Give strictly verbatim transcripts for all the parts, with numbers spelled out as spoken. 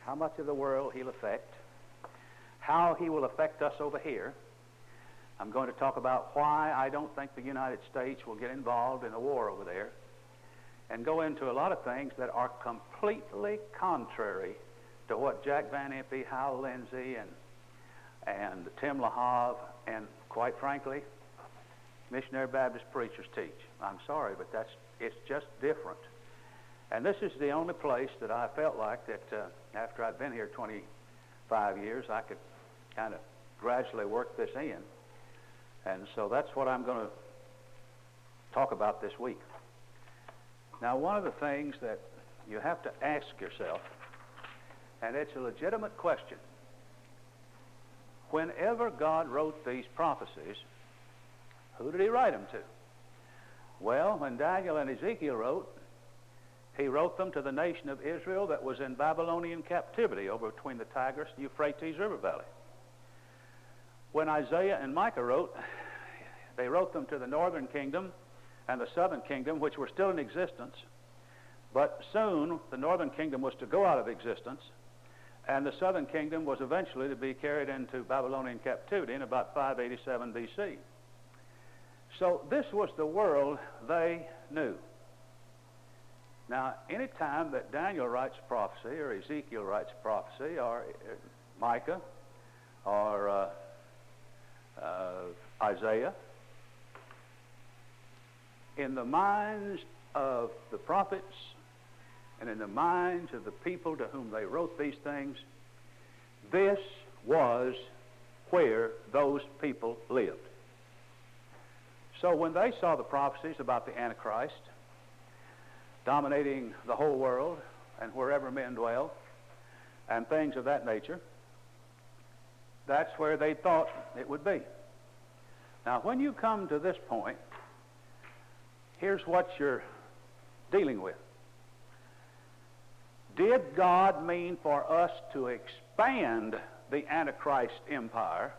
how much of the world he'll affect, how he will affect us over here. I'm going to talk about why I don't think the United States will get involved in a war over there, and go into a lot of things that are completely contrary to what Jack Van Impe, Hal Lindsey, and, and Tim LaHave, and quite frankly, missionary Baptist preachers teach. I'm sorry, but that's it's just different. And this is the only place that I felt like that uh, after I'd been here twenty-five years, I could kind of gradually work this in. And so that's what I'm going to talk about this week. Now, one of the things that you have to ask yourself, and it's a legitimate question, whenever God wrote these prophecies, who did he write them to? Well, when Daniel and Ezekiel wrote, he wrote them to the nation of Israel that was in Babylonian captivity over between the Tigris and Euphrates River Valley. When Isaiah and Micah wrote, they wrote them to the northern kingdom and the southern kingdom, which were still in existence, but soon the northern kingdom was to go out of existence, and the southern kingdom was eventually to be carried into Babylonian captivity in about five eighty-seven B C. So this was the world they knew. Now, any time that Daniel writes prophecy, or Ezekiel writes prophecy, or Micah, or uh, uh, Isaiah, in the minds of the prophets and in the minds of the people to whom they wrote these things, this was where those people lived. So when they saw the prophecies about the Antichrist dominating the whole world and wherever men dwell and things of that nature, that's where they thought it would be. Now, when you come to this point, here's what you're dealing with. Did God mean for us to expand the Antichrist empire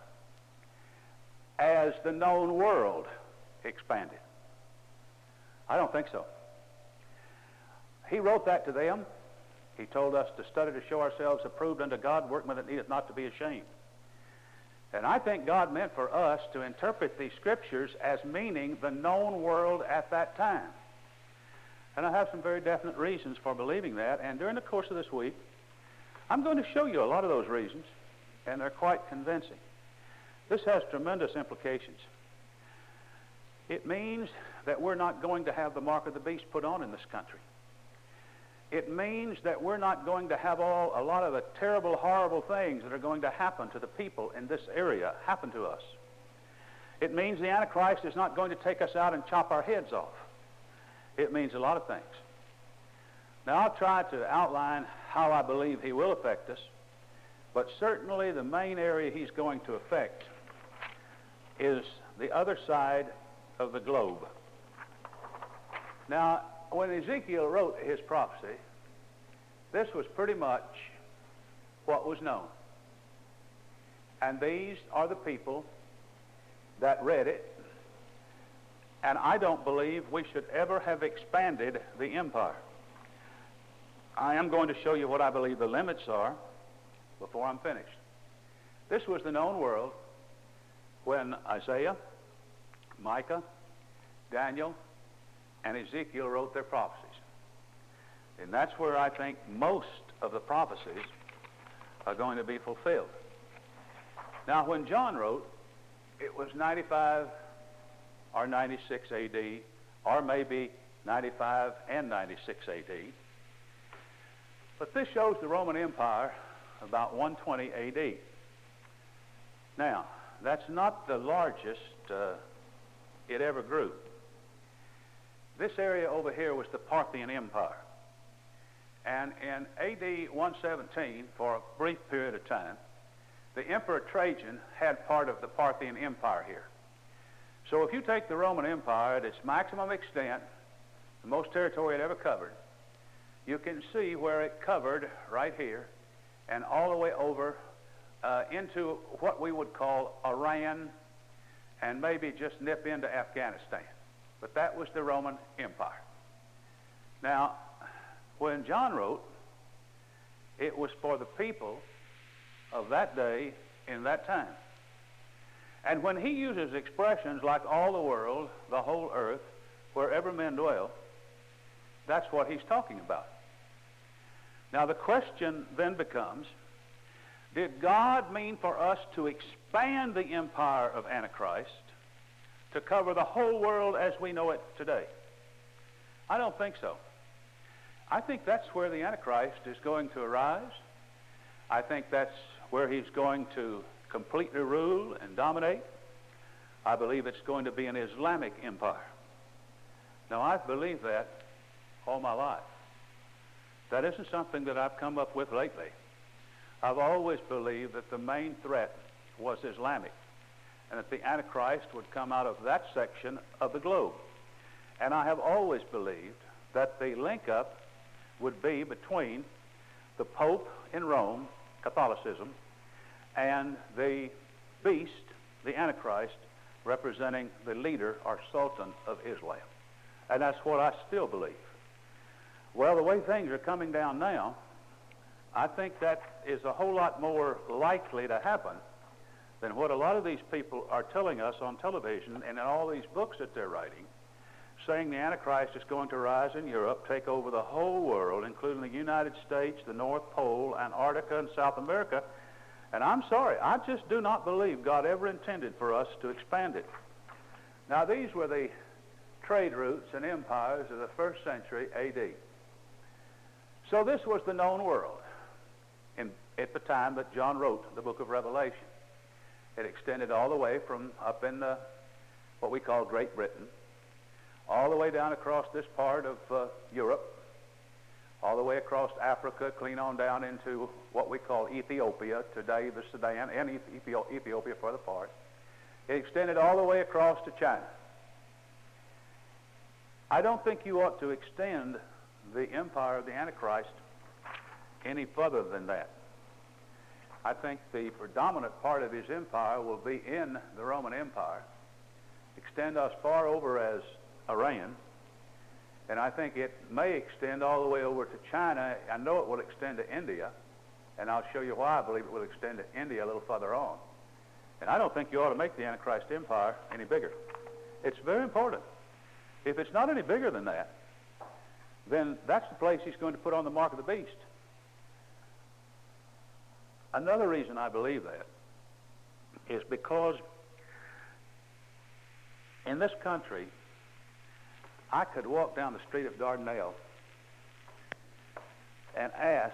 as the known world expanded? I don't think so. He wrote that to them. He told us to study to show ourselves approved unto God, workmen that needeth not to be ashamed. And I think God meant for us to interpret these scriptures as meaning the known world at that time. And I have some very definite reasons for believing that, and during the course of this week, I'm going to show you a lot of those reasons, and they're quite convincing. This has tremendous implications. It means that we're not going to have the mark of the beast put on in this country. It means that we're not going to have all a lot of the terrible, horrible things that are going to happen to the people in this area happen to us. It means the Antichrist is not going to take us out and chop our heads off. It means a lot of things. Now, I'll try to outline how I believe he will affect us, but certainly the main area he's going to affect is the other side of the globe. Now, when Ezekiel wrote his prophecy, this was pretty much what was known. And these are the people that read it. And I don't believe we should ever have expanded the empire. I am going to show you what I believe the limits are before I'm finished. This was the known world when Isaiah, Micah, Daniel, and Ezekiel wrote their prophecies. And that's where I think most of the prophecies are going to be fulfilled. Now, when John wrote, it was ninety-five or ninety-six A D, or maybe ninety-five and ninety-six A D. But this shows the Roman Empire about one twenty A D. Now, that's not the largest uh, it ever grew. This area over here was the Parthian Empire. And in A D one seventeen, for a brief period of time, the Emperor Trajan had part of the Parthian Empire here. So if you take the Roman Empire at its maximum extent, the most territory it ever covered, you can see where it covered right here and all the way over uh, into what we would call Iran and maybe just nip into Afghanistan. But that was the Roman Empire. Now, when John wrote, It was for the people of that day in that time. And when he uses expressions like all the world, the whole earth, wherever men dwell, that's what he's talking about. Now the question then becomes, did God mean for us to expand the empire of Antichrist to cover the whole world as we know it today? I don't think so. I think that's where the Antichrist is going to arise. I think that's where he's going to completely rule and dominate. I believe it's going to be an Islamic empire. Now, I've believed that all my life. That isn't something that I've come up with lately. I've always believed that the main threat was Islamic, and that the Antichrist would come out of that section of the globe. And I have always believed that the link-up would be between the Pope in Rome, Catholicism, and the beast, the Antichrist, representing the leader or sultan of Islam. And that's what I still believe. Well, the way things are coming down now, I think that is a whole lot more likely to happen than what a lot of these people are telling us on television and in all these books that they're writing, saying the Antichrist is going to rise in Europe, take over the whole world, including the United States, the North Pole, Antarctica, and South America. And I'm sorry, I just do not believe God ever intended for us to expand it. Now, these were the trade routes and empires of the first century A D. So this was the known world in, at the time that John wrote the book of Revelation. It extended all the way from up in the, what we call Great Britain, all the way down across this part of uh, Europe, all the way across Africa, clean on down into what we call Ethiopia, today the Sudan, and Ethi- Ethiopia for the part. It extended all the way across to China. I don't think you ought to extend the empire of the Antichrist any further than that. I think the predominant part of his empire will be in the Roman Empire, extend as far over as Iran, and I think it may extend all the way over to China. I know it will extend to India, and I'll show you why I believe it will extend to India a little further on. And I don't think you ought to make the Antichrist empire any bigger. It's very important. If it's not any bigger than that, then that's the place he's going to put on the mark of the beast. Another reason I believe that is because in this country, I could walk down the street of Dardanelle and ask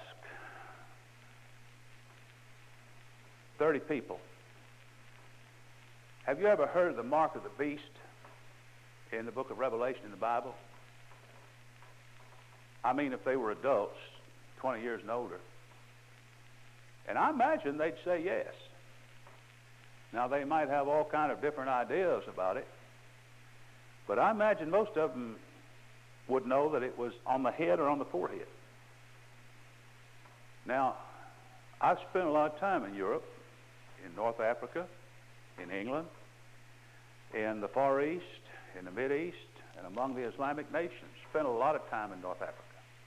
thirty people, have you ever heard of the mark of the beast in the book of Revelation in the Bible? I mean, if they were adults, twenty years and older. And I imagine they'd say yes. Now, they might have all kind of different ideas about it, but I imagine most of them would know that it was on the head or on the forehead. Now, I've spent a lot of time in Europe, in North Africa, in England, in the Far East, in the Mid East, and among the Islamic nations. Spent a lot of time in North Africa.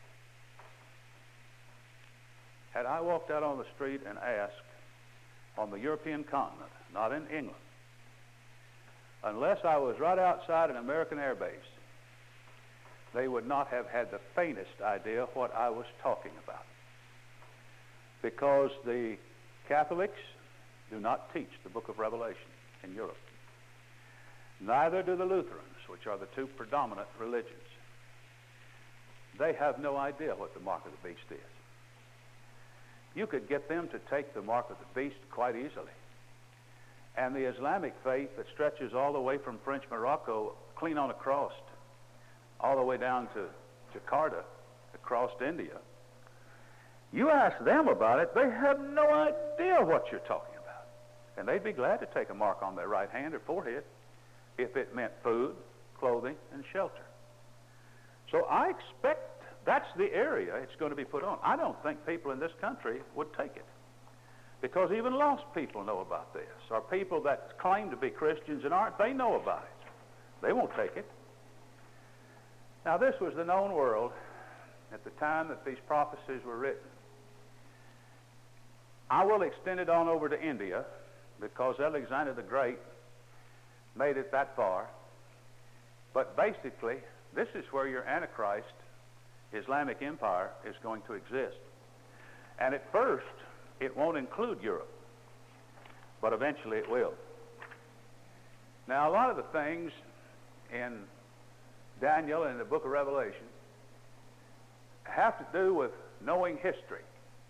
Had I walked out on the street and asked on the European continent, not in England, unless I was right outside an American air base, they would not have had the faintest idea what I was talking about. Because the Catholics do not teach the book of Revelation in Europe. Neither do the Lutherans, which are the two predominant religions. They have no idea what the mark of the beast is. You could get them to take the mark of the beast quite easily. And the Islamic faith that stretches all the way from French Morocco, clean on across, all the way down to Jakarta, across India, you ask them about it, they have no idea what you're talking about. And they'd be glad to take a mark on their right hand or forehead if it meant food, clothing, and shelter. So I expect that's the area it's going to be put on. I don't think people in this country would take it, because even lost people know about this, or people that claim to be Christians and aren't, they know about it. They won't take it. Now, this was the known world at the time that these prophecies were written. I will extend it on over to India because Alexander the Great made it that far. But basically, this is where your Antichrist Islamic empire is going to exist. And at first, it won't include Europe, but eventually it will. Now, a lot of the things in Daniel and the book of Revelation have to do with knowing history.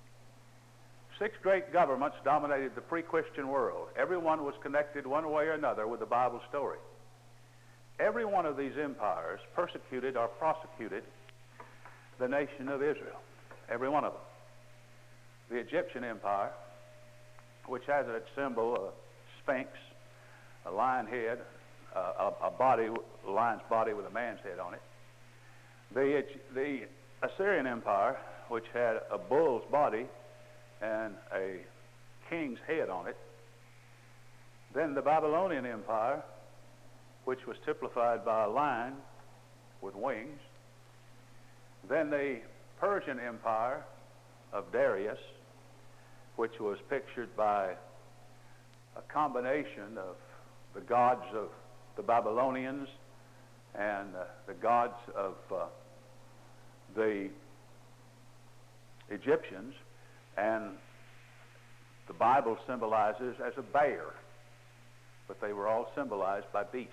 Six great governments dominated the pre-Christian world. Everyone was connected one way or another with the Bible story. Every one of these empires persecuted or prosecuted the nation of Israel. Every one of them. The Egyptian Empire, which has its symbol a sphinx, a lion head, uh, a, a body, a lion's body with a man's head on it. The, the Assyrian Empire, which had a bull's body and a king's head on it. Then the Babylonian Empire, which was typified by a lion with wings. Then the Persian Empire of Darius, which was pictured by a combination of the gods of the Babylonians and uh, the gods of uh, the Egyptians, and the Bible symbolizes as a bear, but they were all symbolized by beasts.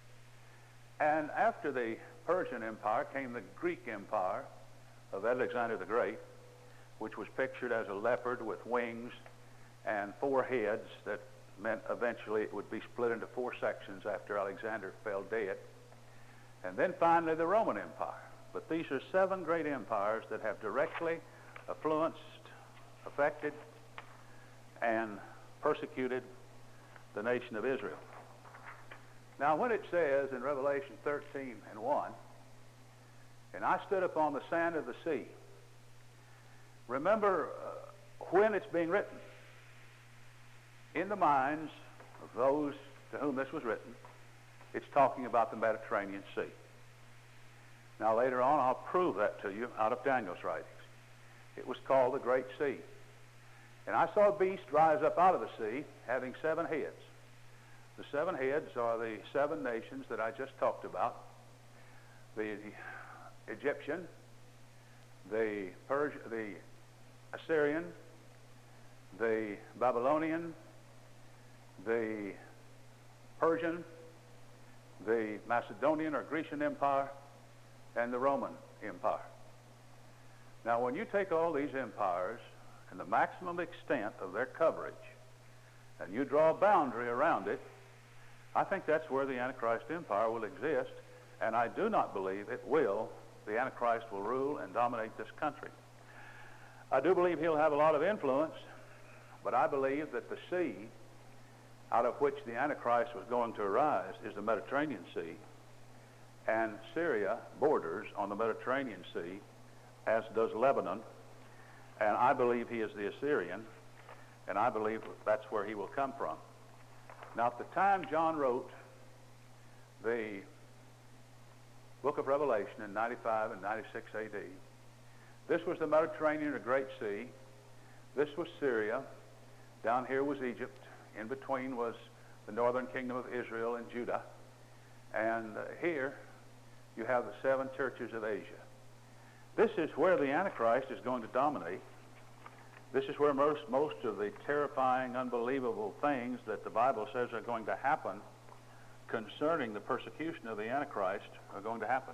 And after the Persian Empire came the Greek Empire of Alexander the Great, which was pictured as a leopard with wings and four heads that meant eventually it would be split into four sections after Alexander fell dead. And then finally the Roman Empire. But these are seven great empires that have directly influenced, affected, and persecuted the nation of Israel. Now, when it says in Revelation thirteen and one, and I stood upon the sand of the sea, remember uh, when it's being written. In the minds of those to whom this was written, it's talking about the Mediterranean Sea. Now, later on, I'll prove that to you out of Daniel's writings. It was called the Great Sea. And I saw a beast rise up out of the sea, having seven heads. The seven heads are the seven nations that I just talked about. The Egyptian, the Persian, the Assyrian, the Babylonian, the Persian, the Macedonian or Grecian Empire, and the Roman Empire. Now, when you take all these empires and the maximum extent of their coverage, and you draw a boundary around it, I think that's where the Antichrist Empire will exist, and I do not believe it will. The Antichrist will rule and dominate this country. I do believe he'll have a lot of influence, but I believe that the sea out of which the Antichrist was going to arise is the Mediterranean Sea, and Syria borders on the Mediterranean Sea, as does Lebanon, and I believe he is the Assyrian, and I believe that's where he will come from. Now, at the time John wrote the book of Revelation in ninety-five and ninety-six A D, this was the Mediterranean or Great Sea. This was Syria. Down here was Egypt. In between was the northern kingdom of Israel and Judah. And uh, here you have the seven churches of Asia. This is where the Antichrist is going to dominate. This is where most, most of the terrifying, unbelievable things that the Bible says are going to happen concerning the persecution of the Antichrist are going to happen.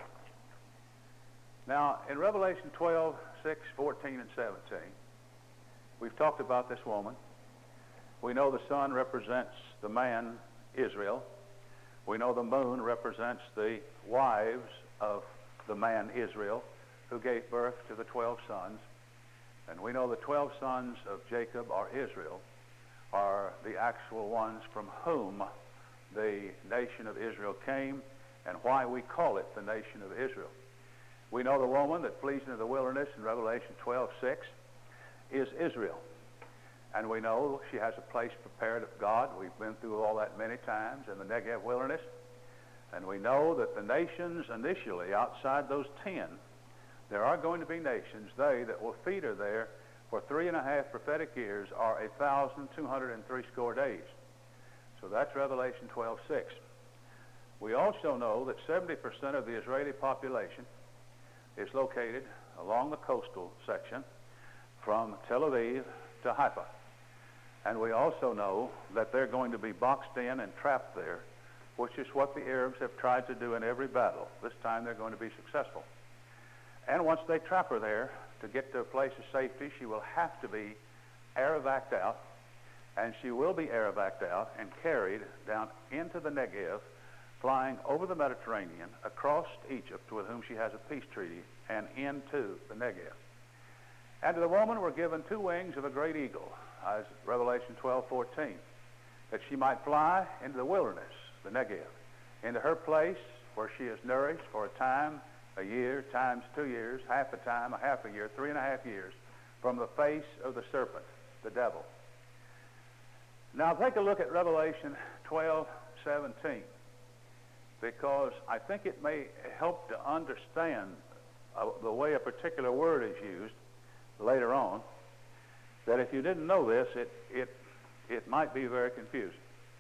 Now, in Revelation twelve, six, fourteen, and seventeen, we've talked about this woman. We know the sun represents the man, Israel. We know the moon represents the wives of the man, Israel, who gave birth to the twelve sons. And we know the twelve sons of Jacob, or Israel, are the actual ones from whom the nation of Israel came, and why we call it the nation of Israel. We know the woman that flees into the wilderness in Revelation twelve, six is Israel. And we know she has a place prepared of God. We've been through all that many times in the Negev wilderness. And we know that the nations initially, outside those ten, there are going to be nations, they that will feed her there, for three and a half prophetic years are a thousand two hundred and three score days. So that's Revelation twelve six. We also know that seventy percent of the Israeli population is located along the coastal section from Tel Aviv to Haifa. And we also know that they're going to be boxed in and trapped there, which is what the Arabs have tried to do in every battle. This time they're going to be successful. And once they trap her there, to get to a place of safety, she will have to be air-evac'd out, and she will be air-evac'd out and carried down into the Negev, flying over the Mediterranean, across Egypt, with whom she has a peace treaty, and into the Negev. And to the woman were given two wings of a great eagle, as Revelation twelve fourteen, that she might fly into the wilderness, the Negev, into her place where she is nourished for a time, a year, times two years, half a time, a half a year, three and a half years, from the face of the serpent, the devil. Now take a look at Revelation twelve seventeen, because I think it may help to understand uh, the way a particular word is used later on, that if you didn't know this, it, it, it might be very confusing.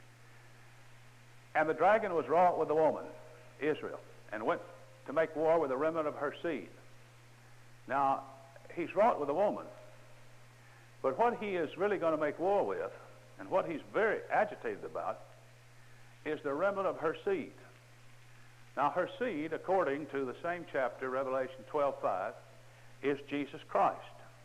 And the dragon was wrought with the woman, Israel, and went to make war with the remnant of her seed. Now, he's wrought with a woman, but what he is really going to make war with, and what he's very agitated about, is the remnant of her seed. Now, her seed, according to the same chapter, Revelation twelve five, is Jesus Christ,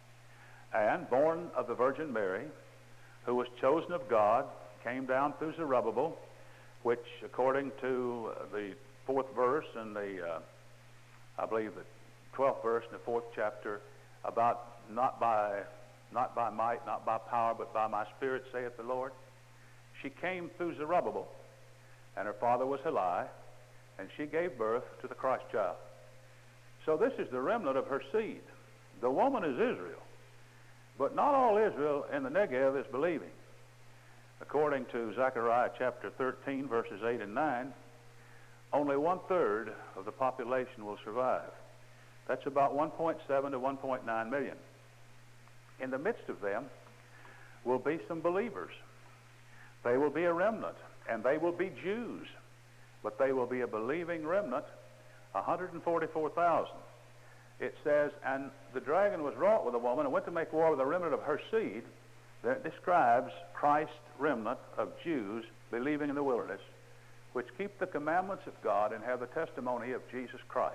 and born of the Virgin Mary, who was chosen of God, came down through Zerubbabel, which, according to the fourth verse and the, uh, I believe the twelfth verse in the fourth chapter, about not by, not by might, not by power, but by my Spirit, saith the Lord. She came through Zerubbabel, and her father was Heli, and she gave birth to the Christ child. So this is the remnant of her seed. The woman is Israel, but not all Israel in the Negev is believing. According to Zechariah chapter thirteen, verses eight and nine, only one-third of the population will survive. That's about one point seven to one point nine million. In the midst of them will be some believers. They will be a remnant, and they will be Jews, but they will be a believing remnant, one hundred forty-four thousand. It says, and the dragon was wrought with a woman and went to make war with the remnant of her seed. That describes Christ's remnant of Jews believing in the wilderness, which keep the commandments of God and have the testimony of Jesus Christ.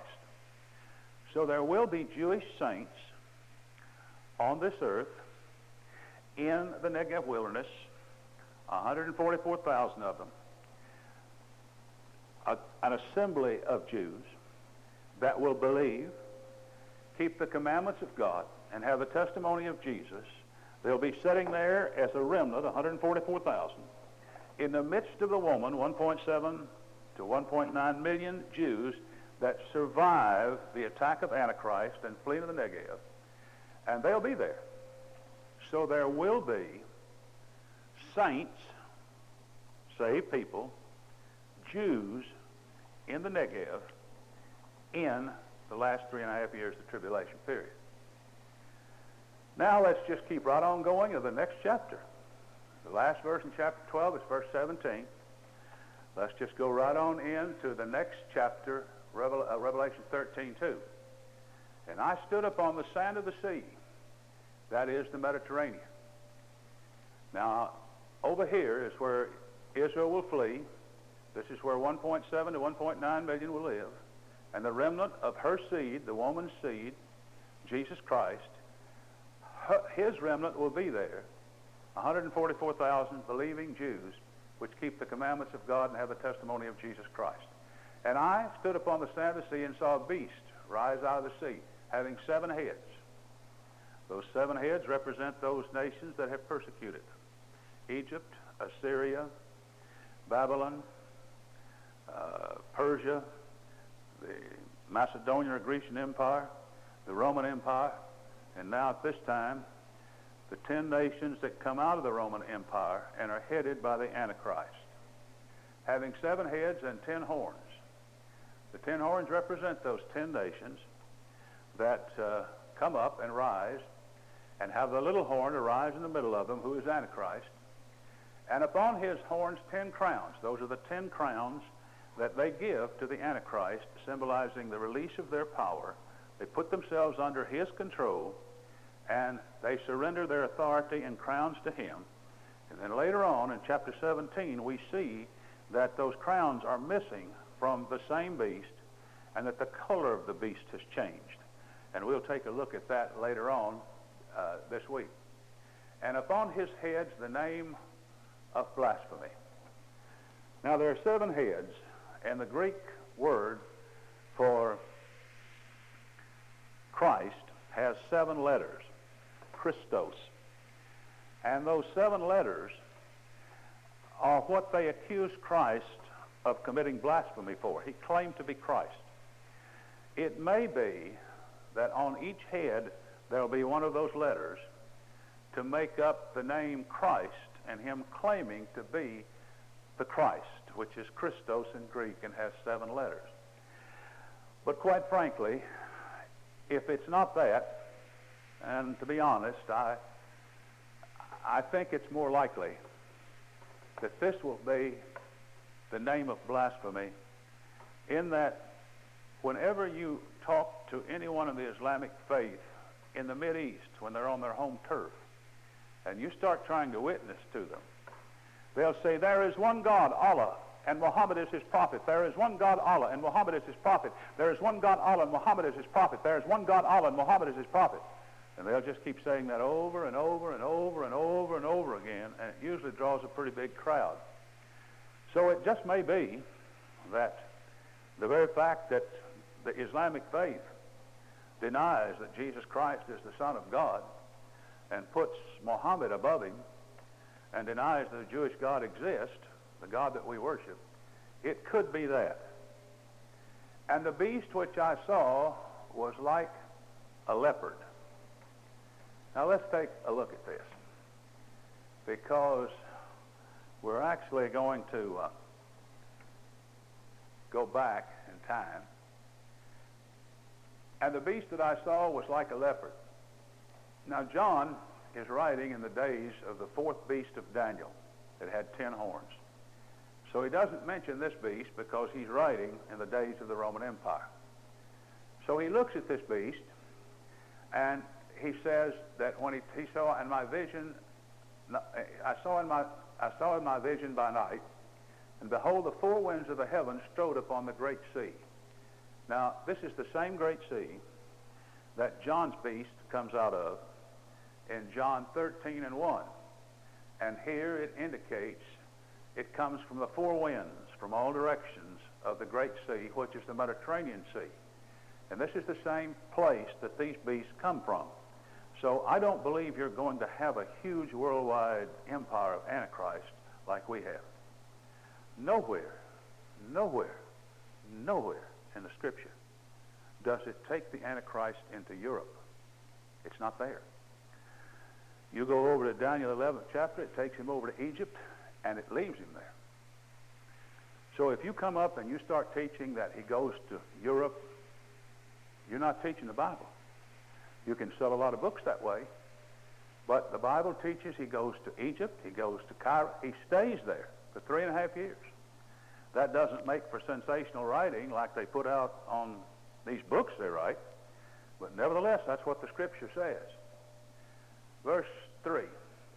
So there will be Jewish saints on this earth in the Negev wilderness, one hundred forty-four thousand of them, a, an assembly of Jews that will believe, keep the commandments of God, and have the testimony of Jesus. They'll be sitting there as a remnant, one hundred forty-four thousand, in the midst of the woman, one point seven to one point nine million Jews that survive the attack of Antichrist and flee to the Negev, and they'll be there. So there will be saints, saved people, Jews in the Negev in the last three and a half years of the tribulation period. Now let's just keep right on going to the next chapter. The last verse in chapter twelve is verse seventeen. Let's just go right on into the next chapter, Revel- uh, Revelation thirteen two. And I stood upon the sand of the sea, that is the Mediterranean. Now, over here is where Israel will flee. This is where one point seven to one point nine million will live. And the remnant of her seed, the woman's seed, Jesus Christ, her, his remnant will be there, one hundred forty-four thousand believing Jews, which keep the commandments of God and have the testimony of Jesus Christ. And I stood upon the sand of the sea and saw a beast rise out of the sea, having seven heads. Those seven heads represent those nations that have persecuted Egypt, Assyria, Babylon, uh, Persia, the Macedonian or Grecian Empire, the Roman Empire, and now at this time, the ten nations that come out of the Roman Empire and are headed by the Antichrist, having seven heads and ten horns. The ten horns represent those ten nations that uh, come up and rise and have the little horn arise in the middle of them, who is Antichrist. And upon his horns ten crowns. Those are the ten crowns that they give to the Antichrist, symbolizing the release of their power. They put themselves under his control, and they surrender their authority and crowns to him. And then later on in chapter seventeen, we see that those crowns are missing from the same beast, and that the color of the beast has changed. And we'll take a look at that later on uh, this week. And upon his heads the name of blasphemy. Now there are seven heads, and the Greek word for Christ has seven letters, Christos. And those seven letters are what they accuse Christ of committing blasphemy for. He claimed to be Christ. It may be that on each head there will be one of those letters to make up the name Christ, and him claiming to be the Christ, which is Christos in Greek and has seven letters. But quite frankly, if it's not that, and to be honest, I, I think it's more likely that this will be the name of blasphemy, in that whenever you talk to anyone in the Islamic faith in the Mideast, when they're on their home turf, and you start trying to witness to them, they'll say, there is one God, Allah, and Muhammad is his prophet. There is one God, Allah, and Muhammad is his prophet. There is one God, Allah, and Muhammad is his prophet. There is one God, Allah, and Muhammad is his prophet. And they'll just keep saying that over and over and over and over and over again, and it usually draws a pretty big crowd. So it just may be that the very fact that the Islamic faith denies that Jesus Christ is the Son of God and puts Muhammad above him, and denies that the Jewish God exists, the God that we worship, it could be that. And the beast which I saw was like a leopard. Now let's take a look at this, because we're actually going to uh, go back in time. And the beast that I saw was like a leopard. Now John is writing in the days of the fourth beast of Daniel that had ten horns. So he doesn't mention this beast because he's writing in the days of the Roman Empire. So he looks at this beast, and he says that when he, he saw in my vision, I saw in my, I saw in my vision by night, and behold, the four winds of the heavens strode upon the great sea. Now, this is the same great sea that John's beast comes out of in John thirteen and one. And here it indicates it comes from the four winds, from all directions of the great sea, which is the Mediterranean Sea. And this is the same place that these beasts come from. So I don't believe you're going to have a huge worldwide empire of Antichrist like we have. Nowhere, nowhere, nowhere in the Scripture does it take the Antichrist into Europe. It's not there. You go over to Daniel eleventh chapter, it takes him over to Egypt, and it leaves him there. So if you come up and you start teaching that he goes to Europe, you're not teaching the Bible. You can sell a lot of books that way, but the Bible teaches he goes to Egypt, he goes to Cairo, he stays there for three and a half years. That doesn't make for sensational writing like they put out on these books they write, but nevertheless, that's what the Scripture says. Verse three,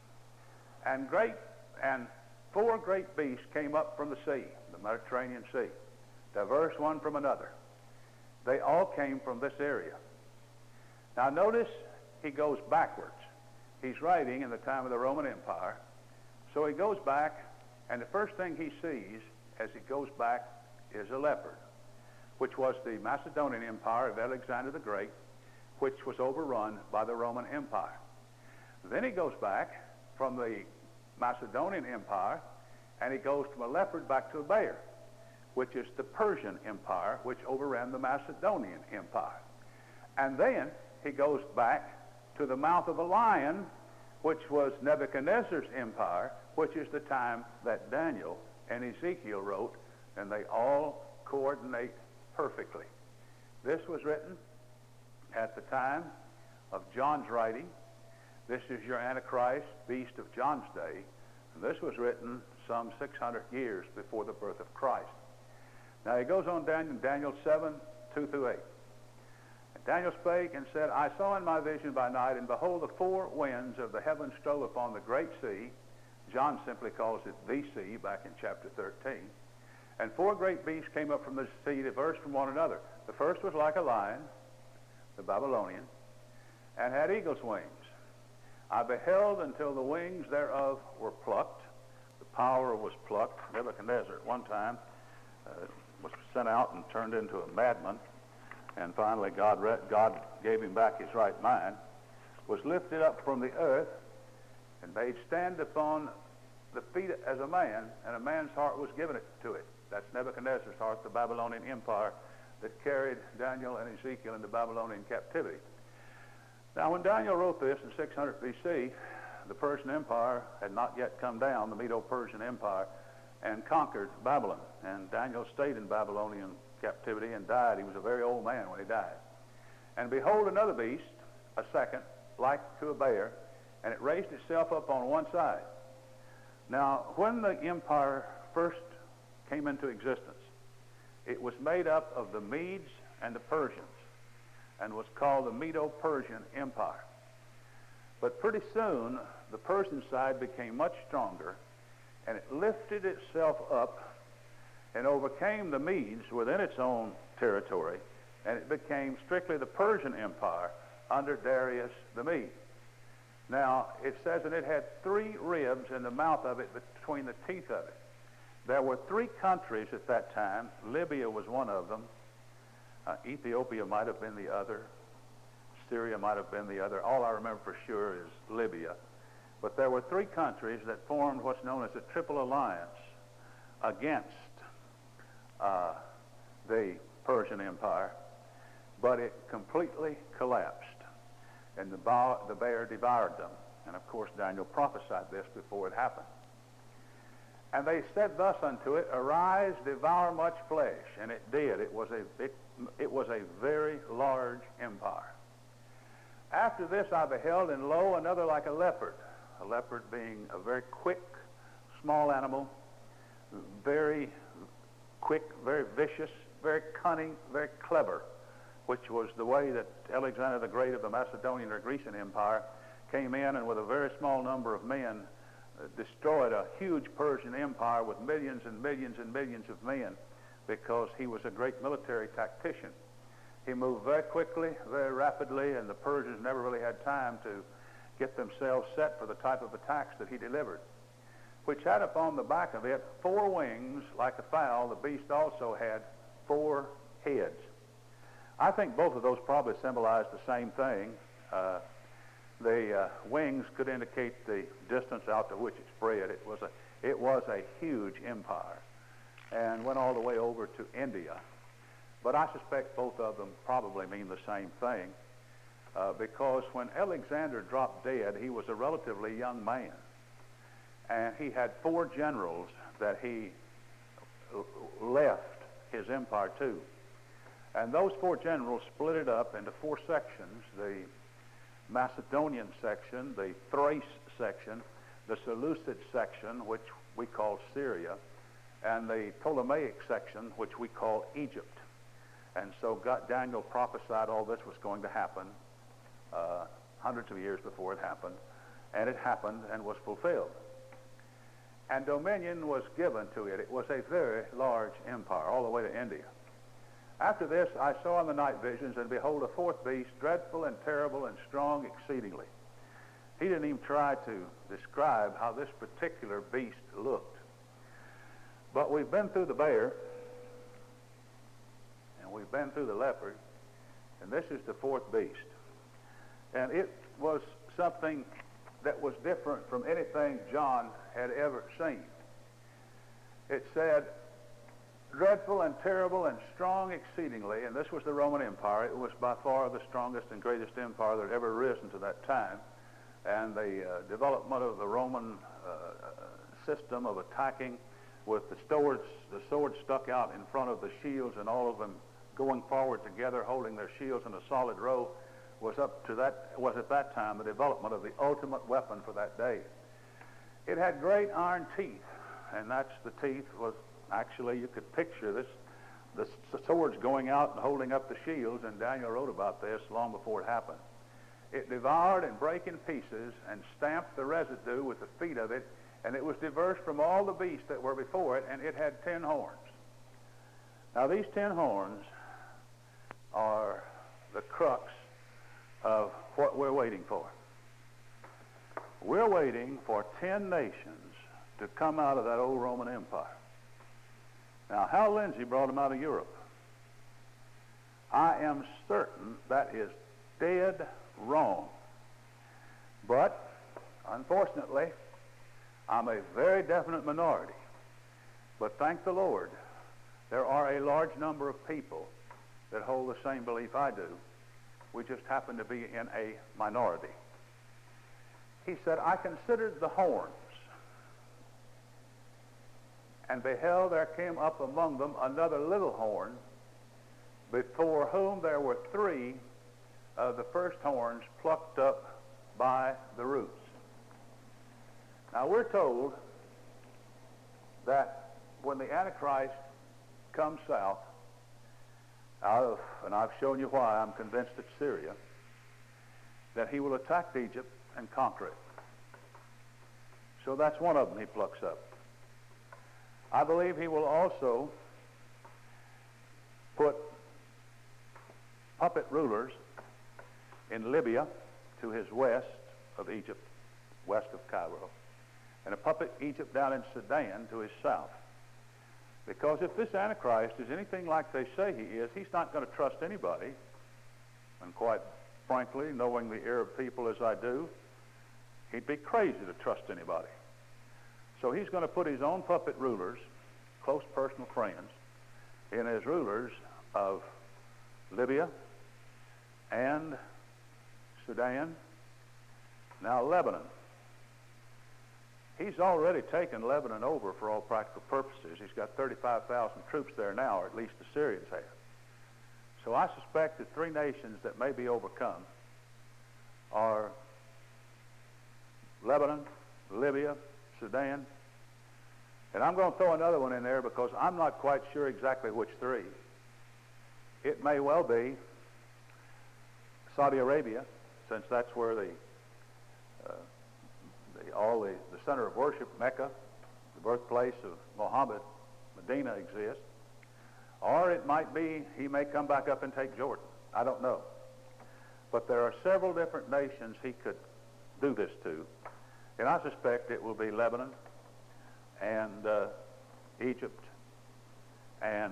and great and four great beasts came up from the sea, the Mediterranean Sea, diverse one from another. They all came from this area. Now notice he goes backwards. He's writing in the time of the Roman Empire, so he goes back, and the first thing he sees as he goes back is a leopard, which was the Macedonian Empire of Alexander the Great, which was overrun by the Roman Empire. Then he goes back from the Macedonian Empire, and he goes from a leopard back to a bear, which is the Persian Empire, which overran the Macedonian Empire. And then he goes back to the mouth of a lion, which was Nebuchadnezzar's empire, which is the time that Daniel and Ezekiel wrote, and they all coordinate perfectly. This was written at the time of John's writing, This is your Antichrist, beast of John's day. And this was written some six hundred years before the birth of Christ. Now he goes on down in Daniel seven, two through eight. And Daniel spake and said, I saw in my vision by night, and behold, the four winds of the heavens strove upon the great sea. John simply calls it the sea back in chapter thirteen. And four great beasts came up from the sea, diverse from one another. The first was like a lion, the Babylonian, and had eagle's wings. I beheld until the wings thereof were plucked. The power was plucked. Nebuchadnezzar at one time uh, was sent out and turned into a madman. And finally God, re- God gave him back his right mind. Was lifted up from the earth and made stand upon the feet as a man, and a man's heart was given it to it. That's Nebuchadnezzar's heart, the Babylonian empire that carried Daniel and Ezekiel into Babylonian captivity. Now, when Daniel wrote this in six hundred B C, the Persian Empire had not yet come down, the Medo-Persian Empire, and conquered Babylon. And Daniel stayed in Babylonian captivity and died. He was a very old man when he died. And behold, another beast, a second, like to a bear, and it raised itself up on one side. Now, when the empire first came into existence, it was made up of the Medes and the Persians, and was called the Medo-Persian Empire. But pretty soon, the Persian side became much stronger, and it lifted itself up and overcame the Medes within its own territory, and it became strictly the Persian Empire under Darius the Mede. Now, it says that it had three ribs in the mouth of it, between the teeth of it. There were three countries at that time. Libya was one of them. Uh, Ethiopia might have been the other. Syria might have been the other. All I remember for sure is Libya. But there were three countries that formed what's known as the Triple Alliance against uh, the Persian Empire. But it completely collapsed, and the, bow, the bear devoured them. And of course, Daniel prophesied this before it happened. And they said thus unto it, Arise, devour much flesh. And it did. It was a, it, it was a very large empire. After this I beheld, and lo, another like a leopard. A leopard being a very quick, small animal, very quick, very vicious, very cunning, very clever, which was the way that Alexander the Great of the Macedonian or Grecian Empire came in, and with a very small number of men uh, destroyed a huge Persian empire with millions and millions and millions of men, because he was a great military tactician. He moved very quickly, very rapidly, and the Persians never really had time to get themselves set for the type of attacks that he delivered, which had upon the back of it four wings like a fowl. The beast also had four heads. I think both of those probably symbolized the same thing. Uh, the uh, wings could indicate the distance out to which it spread. It was a, it was a huge empire and went all the way over to India. But I suspect both of them probably mean the same thing, uh, because when Alexander dropped dead, he was a relatively young man. And he had four generals that he left his empire to. And those four generals split it up into four sections: the Macedonian section, the Thrace section, the Seleucid section, which we call Syria, and the Ptolemaic section, which we call Egypt. And so God, Daniel prophesied all this was going to happen uh, hundreds of years before it happened, and it happened and was fulfilled. And dominion was given to it. It was a very large empire, all the way to India. After this, I saw in the night visions, and behold, a fourth beast, dreadful and terrible and strong exceedingly. He didn't even try to describe how this particular beast looked. But we've been through the bear, and we've been through the leopard, and this is the fourth beast. And it was something that was different from anything John had ever seen. It said, dreadful and terrible and strong exceedingly, and this was the Roman Empire. It was by far the strongest and greatest empire that had ever risen to that time. And the uh, development of the Roman uh, system of attacking with the swords, the swords stuck out in front of the shields, and all of them going forward together, holding their shields in a solid row, was up to that was at that time the development of the ultimate weapon for that day. It had great iron teeth, and that's the teeth was actually, you could picture this, the s- swords going out and holding up the shields, and Daniel wrote about this long before it happened. It devoured and brake in pieces and stamped the residue with the feet of it, and it was diverse from all the beasts that were before it, and it had ten horns. Now these ten horns are the crux of what we're waiting for. We're waiting for ten nations to come out of that old Roman Empire. Now, Hal Lindsey brought them out of Europe. I am certain that is dead wrong. But, unfortunately, I'm a very definite minority. But thank the Lord, there are a large number of people that hold the same belief I do. We just happen to be in a minority. He said, I considered the horns, and beheld there came up among them another little horn, before whom there were three of the first horns plucked up by the roots. Now we're told that when the Antichrist comes south, out of, and I've shown you why I'm convinced it's Syria, that he will attack Egypt and conquer it. So that's one of them he plucks up. I believe he will also put puppet rulers in Libya to his west of Egypt, west of Cairo, and a puppet Egypt down in Sudan to his south. Because if this Antichrist is anything like they say he is, he's not going to trust anybody. And quite frankly, knowing the Arab people as I do, he'd be crazy to trust anybody. So he's going to put his own puppet rulers, close personal friends, in as rulers of Libya and Sudan, now Lebanon. He's already taken Lebanon over for all practical purposes. He's got thirty-five thousand troops there now, or at least the Syrians have. So I suspect that three nations that may be overcome are Lebanon, Libya, Sudan, and I'm going to throw another one in there because I'm not quite sure exactly which three. It may well be Saudi Arabia, since that's where the, uh, the all the, the center of worship, Mecca, the birthplace of Muhammad, Medina exists. Or it might be he may come back up and take Jordan. I don't know. But there are several different nations he could do this to. And I suspect it will be Lebanon and uh, Egypt and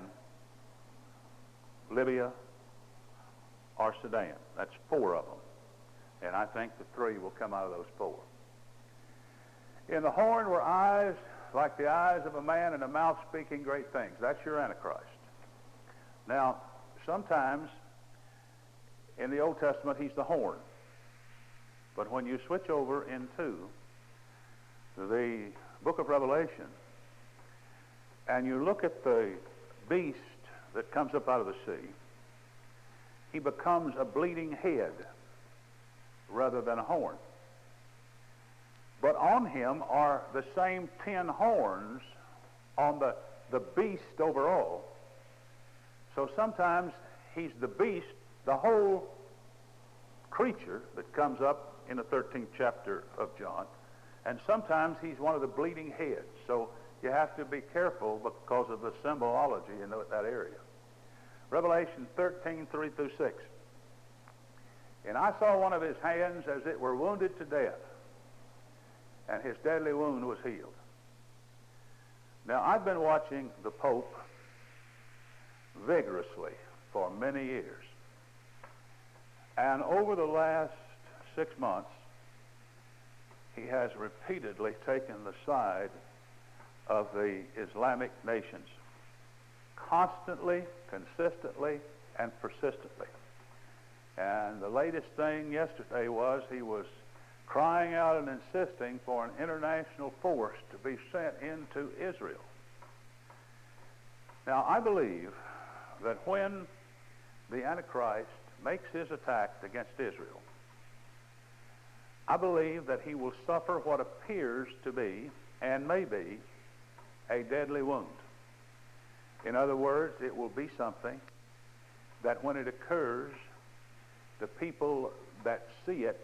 Libya or Sudan. That's four of them. And I think the three will come out of those four. In the horn were eyes like the eyes of a man, and a mouth speaking great things. That's your Antichrist. Now, sometimes in the Old Testament he's the horn. But when you switch over into the book of Revelation and you look at the beast that comes up out of the sea, he becomes a bleeding head rather than a horn. But on him are the same ten horns on the, the beast overall. So sometimes he's the beast, the whole creature that comes up in the thirteenth chapter of John, and sometimes he's one of the bleeding heads. So you have to be careful because of the symbology in that area. Revelation thirteen, three through six. And I saw one of his hands as it were wounded to death, and his deadly wound was healed. Now, I've been watching the Pope vigorously for many years. And over the last six months, he has repeatedly taken the side of the Islamic nations, constantly, consistently, and persistently. And the latest thing yesterday was he was crying out and insisting for an international force to be sent into Israel. Now, I believe that when the Antichrist makes his attack against Israel, I believe that he will suffer what appears to be, and may be, a deadly wound. In other words, it will be something that when it occurs, the people that see it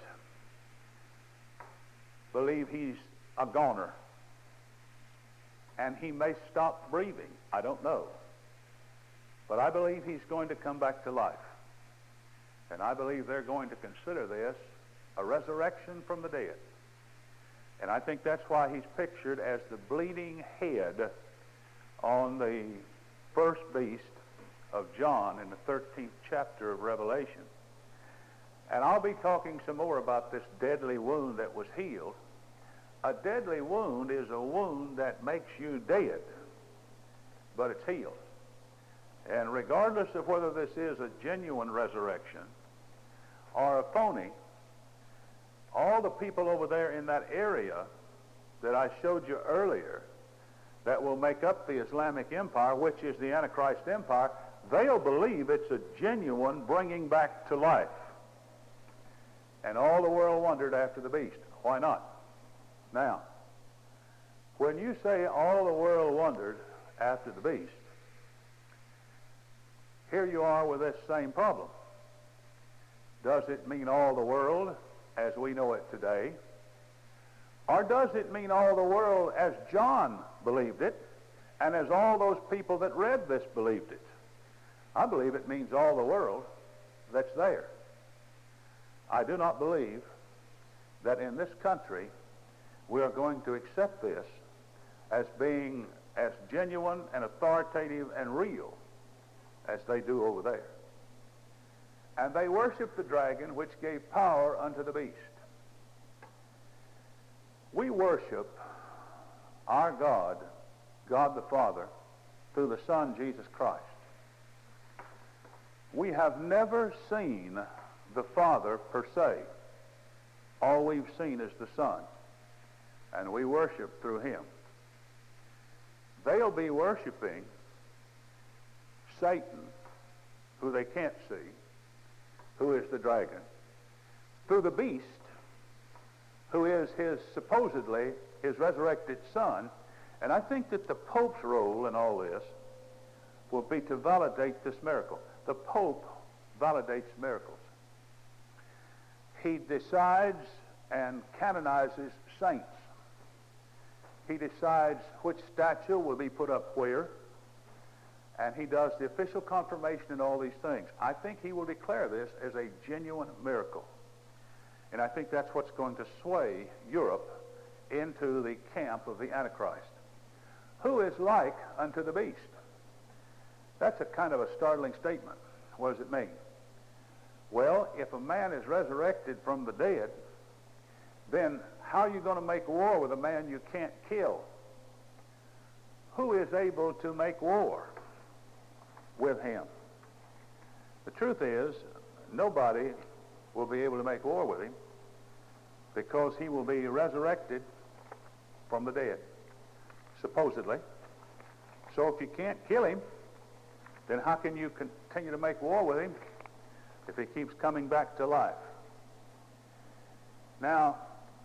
believe he's a goner, and he may stop breathing. I don't know. But I believe he's going to come back to life. And I believe they're going to consider this a resurrection from the dead. And I think that's why he's pictured as the bleeding head on the first beast of John in the thirteenth chapter of Revelation. And I'll be talking some more about this deadly wound that was healed. A deadly wound is a wound that makes you dead, but it's healed. And regardless of whether this is a genuine resurrection or a phony, all the people over there in that area that I showed you earlier that will make up the Islamic Empire, which is the Antichrist Empire, they'll believe it's a genuine bringing back to life. And all the world wondered after the beast. Why not? Now, when you say all the world wondered after the beast, here you are with this same problem. Does it mean all the world as we know it today? Or does it mean all the world as John believed it, and as all those people that read this believed it? I believe it means all the world that's there. I do not believe that in this country we are going to accept this as being as genuine and authoritative and real as they do over there. And they worship the dragon which gave power unto the beast. We worship our God, God the Father, through the Son, Jesus Christ. We have never seen the Father per se. All we've seen is the Son, and we worship through him. They'll be worshiping Satan, who they can't see, who is the dragon, through the beast, who is his, supposedly, his resurrected son. And I think that the Pope's role in all this will be to validate this miracle. The Pope validates miracles. He decides and canonizes saints. He decides which statue will be put up where, and he does the official confirmation in all these things. I think he will declare this as a genuine miracle. And I think that's what's going to sway Europe into the camp of the Antichrist. Who is like unto the beast? That's a kind of a startling statement. What does it mean? Well, if a man is resurrected from the dead, then how are you going to make war with a man you can't kill? Who is able to make war with him? The truth is, nobody will be able to make war with him because he will be resurrected from the dead, supposedly. So if you can't kill him, then how can you continue to make war with him if he keeps coming back to life? Now,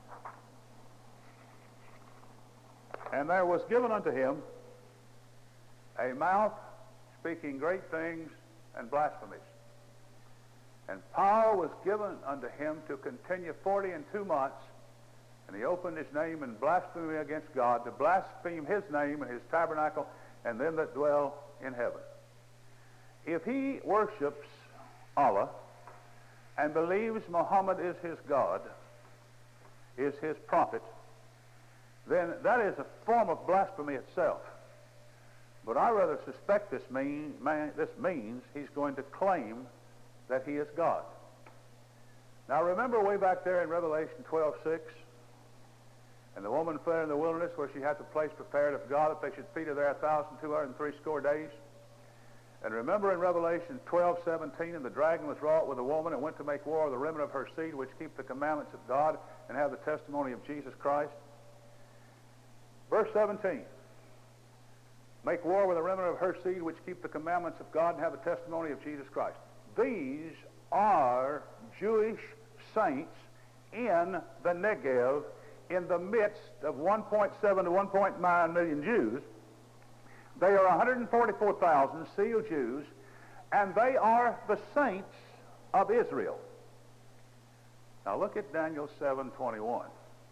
and there was given unto him a mouth speaking great things and blasphemies. And power was given unto him to continue forty and two months, and he opened his name in blasphemy against God, to blaspheme his name and his tabernacle and them that dwell in heaven. If he worships Allah and believes Muhammad is his God, is his prophet, then that is a form of blasphemy itself. But I rather suspect this, mean, man, this means he's going to claim that he is God. Now remember way back there in Revelation twelve six, and the woman fled in the wilderness where she had the place prepared of God that they should feed her there a thousand two hundred and three score days. And remember in Revelation twelve seventeen, and the dragon was wrought with a woman and went to make war with the remnant of her seed, which keep the commandments of God and have the testimony of Jesus Christ. Verse seventeen, make war with the remnant of her seed, which keep the commandments of God and have the testimony of Jesus Christ. These are Jewish saints in the Negev in the midst of one point seven to one point nine million Jews. They are one hundred forty-four thousand sealed Jews, and they are the saints of Israel. Now look at Daniel seven twenty-one.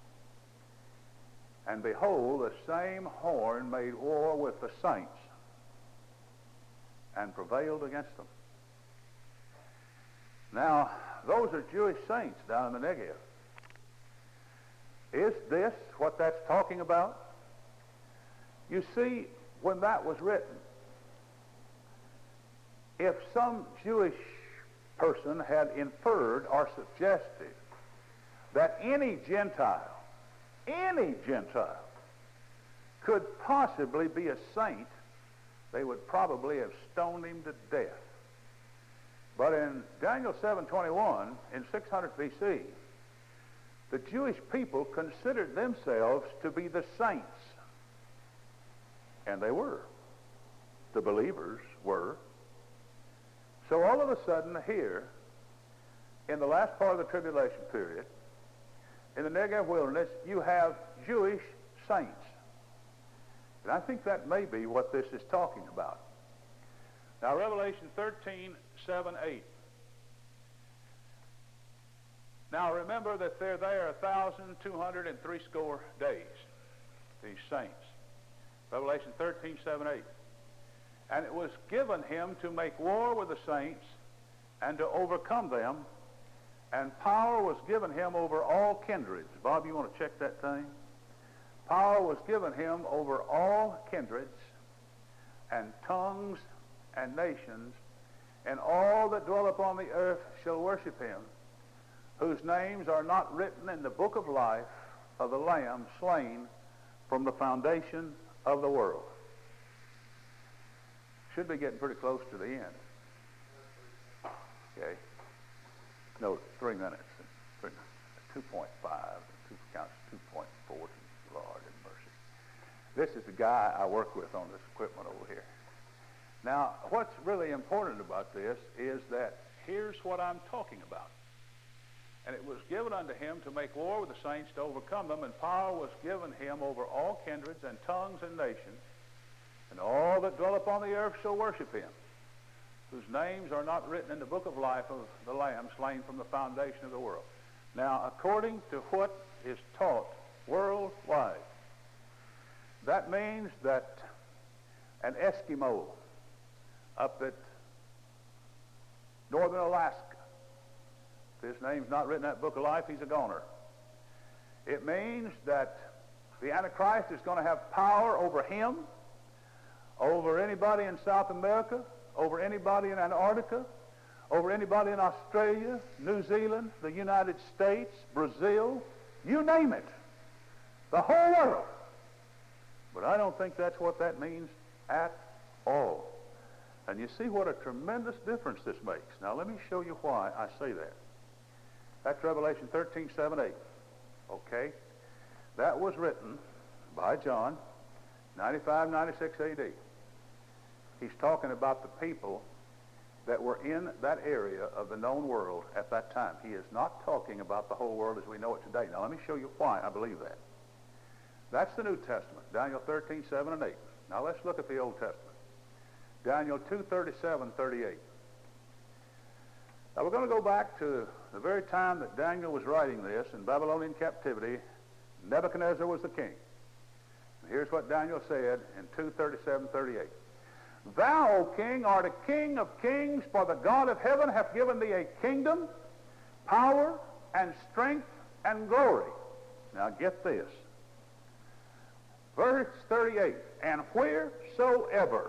And behold, the same horn made war with the saints and prevailed against them. Now, those are Jewish saints down in the Negev. Is this what that's talking about? You see, when that was written, if some Jewish person had inferred or suggested that any Gentile, any Gentile, could possibly be a saint, they would probably have stoned him to death. But in Daniel seven twenty-one, in six hundred B C, the Jewish people considered themselves to be the saints. And they were. The believers were. So all of a sudden here, in the last part of the tribulation period, in the Negev wilderness, you have Jewish saints. And I think that may be what this is talking about. Now, Revelation thirteen, seven, eight. Now, remember that they're there a thousand two hundred and three score days, these saints. Revelation thirteen, seven, eight. And it was given him to make war with the saints and to overcome them, and power was given him over all kindreds. Bob, you want to check that thing? Power was given him over all kindreds and tongues and nations, and all that dwell upon the earth shall worship him, whose names are not written in the book of life of the Lamb slain from the foundation of the world. Should be getting pretty close to the end. Okay. No, three minutes. Three, two point five. Two counts. Two point four. Lord in mercy. This is the guy I work with on this equipment over here. Now, what's really important about this is that here's what I'm talking about. And it was given unto him to make war with the saints, to overcome them, and power was given him over all kindreds and tongues and nations, and all that dwell upon the earth shall worship him, whose names are not written in the book of life of the Lamb slain from the foundation of the world. Now, according to what is taught worldwide, that means that an Eskimo up at northern Alaska, if his name's not written in that book of life, he's a goner. It means that the Antichrist is going to have power over him, over anybody in South America, over anybody in Antarctica, over anybody in Australia, New Zealand, the United States, Brazil, you name it, the whole world. But I don't think that's what that means at all. And you see what a tremendous difference this makes. Now let me show you why I say that. That's Revelation thirteen, seven, eight. Okay? That was written by John, ninety-five, ninety-six A D. He's talking about the people that were in that area of the known world at that time. He is not talking about the whole world as we know it today. Now let me show you why I believe that. That's the New Testament, Daniel thirteen, seven, and eight. Now let's look at the Old Testament. Daniel two, thirty-seven, thirty-eight. Now we're going to go back to the very time that Daniel was writing this in Babylonian captivity. Nebuchadnezzar was the king. And here's what Daniel said in two, thirty-seven, thirty-eight. Thou, O king, art a king of kings, for the God of heaven hath given thee a kingdom, power, and strength, and glory. Now get this. Verse thirty-eight. And wheresoever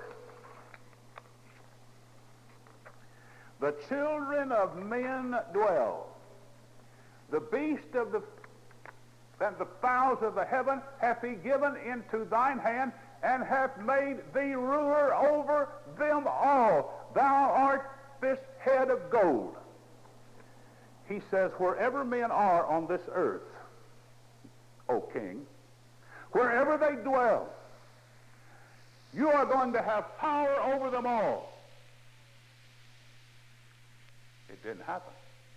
the children of men dwell, the beast of the and the fowls of the heaven hath he given into thine hand, and hath made thee ruler over them all. Thou art this head of gold. He says, wherever men are on this earth, O king, wherever they dwell, you are going to have power over them all. It didn't happen.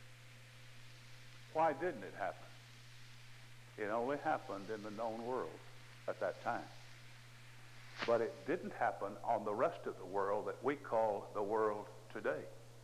Why didn't it happen? It only happened in the known world at that time. But it didn't happen on the rest of the world that we call the world today.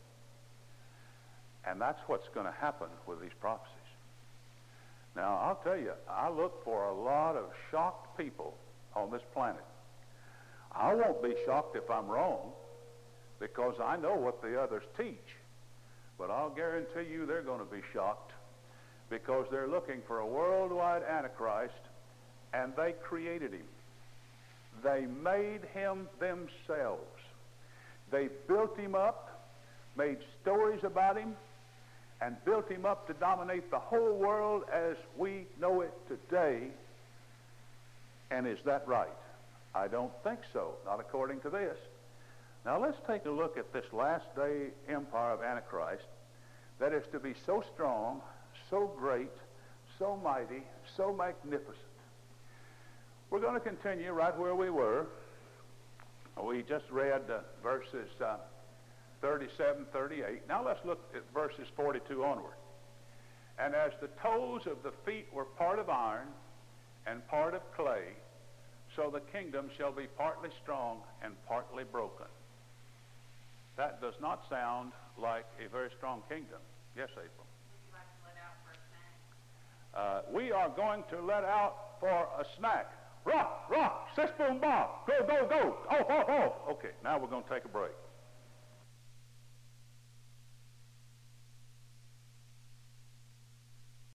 And that's what's going to happen with these prophecies. Now, I'll tell you, I look for a lot of shocked people on this planet. I won't be shocked if I'm wrong, because I know what the others teach. But I'll guarantee you they're going to be shocked, because they're looking for a worldwide Antichrist, and they created him. They made him themselves. They built him up, made stories about him, and built him up to dominate the whole world as we know it today. And is that right? I don't think so, not according to this. Now let's take a look at this last day empire of Antichrist that is to be so strong, so great, so mighty, so magnificent. We're going to continue right where we were. We just read uh, verses uh, thirty-seven, thirty-eight. Now let's look at verses forty-two onward. And as the toes of the feet were part of iron and part of clay, so the kingdom shall be partly strong and partly broken. That does not sound like a very strong kingdom. Yes, April? Would you like to let out for a snack? Uh, we are going to let out for a snack. Rock, rock, sis boom, bob. Go, go, go. Oh, oh, oh. Okay, now we're going to take a break.